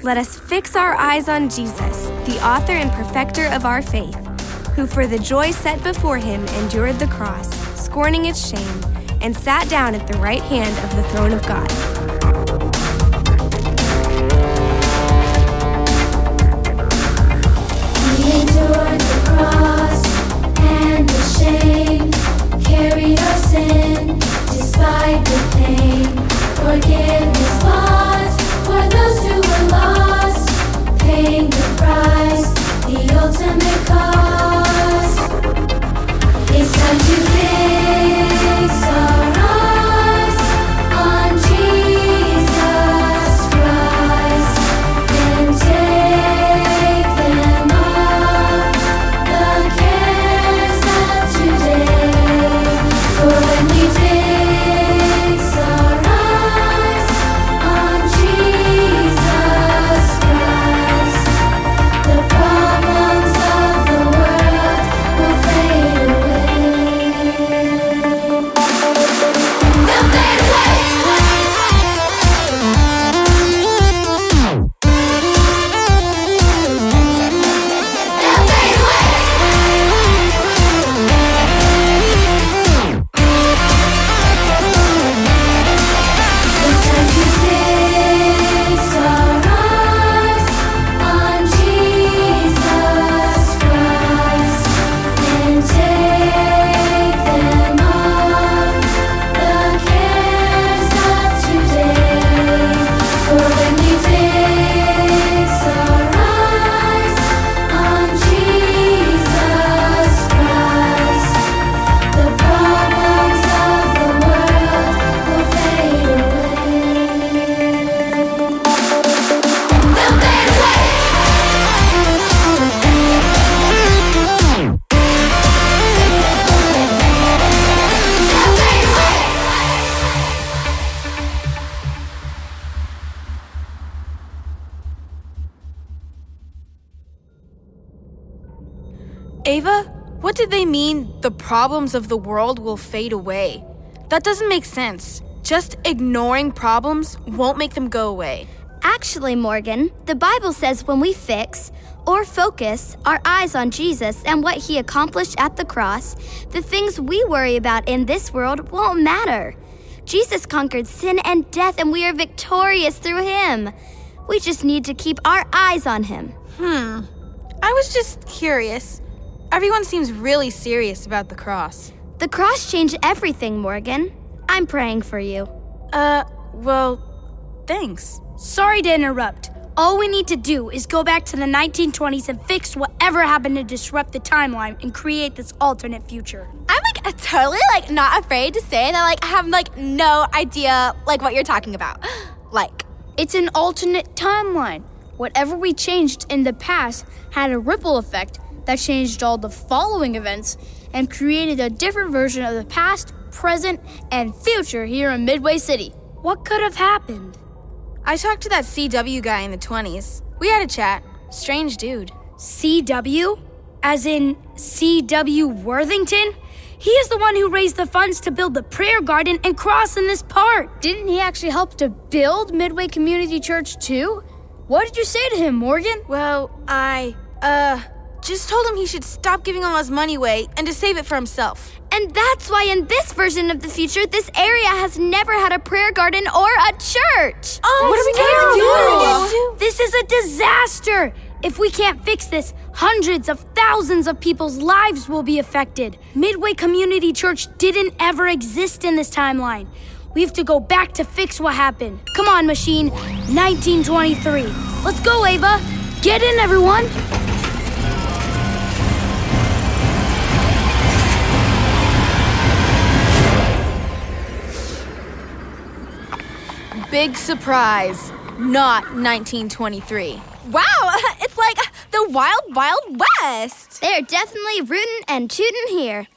Let us fix our eyes on Jesus, the author and perfecter of our faith, who for the joy set before him endured the cross, scorning its shame, and sat down at the right hand of the throne of God. He endured the cross and the shame, carried our sin despite the pain. Forgiveness bought for those who were lost, paying the price, the ultimate cost. It's time to fix our eyes on Jesus Christ and take them off the cares of today. For when we fix our eyes on Jesus Christ, the problems of the world will fade away. They'll fade away. They'll fade away. It's time to fix our eyes on Jesus Christ and take them off the cares of today. For when we fix our eyes on Jesus Christ, the problems of the world will fade away. They'll fade away. They'll fade away. Ava, what did they mean the problems of the world will fade away? That doesn't make sense. Just ignoring problems won't make them go away. Actually, Morgan, the Bible says when we fix or focus our eyes on Jesus and what he accomplished at the cross, the things we worry about in this world won't matter. Jesus conquered sin and death, and we are victorious through him. We just need to keep our eyes on him. I was just curious. Everyone seems really serious about the cross. The cross changed everything, Morgan. I'm praying for you. Well, thanks. Sorry to interrupt. All we need to do is go back to the 1920s and fix whatever happened to disrupt the timeline and create this alternate future. I'm totally not afraid to say that I have no idea what you're talking about. It's an alternate timeline. Whatever we changed in the past had a ripple effect that changed all the following events and created a different version of the past, present, and future here in Midway City. What could have happened? I talked to that CW guy in the 20s. We had a chat. Strange dude. CW? As in C.W. Worthington? He is the one who raised the funds to build the prayer garden and cross in this park. Didn't he actually help to build Midway Community Church too? What did you say to him, Morgan? Well, I just told him he should stop giving all his money away and to save it for himself. And that's why in this version of the future, this area has never had a prayer garden or a church. Oh, what are we gonna do? This is a disaster. If we can't fix this, hundreds of thousands of people's lives will be affected. Midway Community Church didn't ever exist in this timeline. We have to go back to fix what happened. Come on, machine. 1923. Let's go, Ava. Get in, everyone. Big surprise. Not 1923. Wow, it's like the Wild Wild West. They're definitely rootin' and tootin' here.